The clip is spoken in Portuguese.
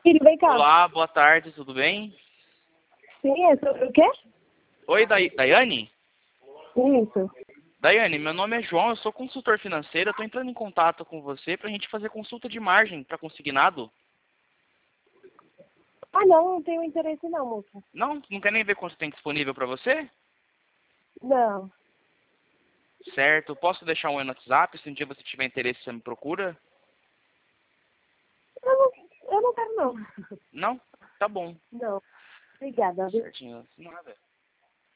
filho, vem cá. Olá, boa tarde, tudo bem? Sim, é sobre o quê? Oi, Daiane? Isso. Daiane, meu nome é João, eu sou consultor financeiro, eu tô entrando em contato com você pra gente fazer consulta de margem para consignado. Ah, não, não tenho interesse não, moça. Não quer nem ver quanto tem disponível para você? Não. Certo, posso deixar um oi no WhatsApp, se um dia você tiver interesse você me procura? Eu não quero não. Não? Tá bom. Não. Obrigada, viu? Certinho, nada.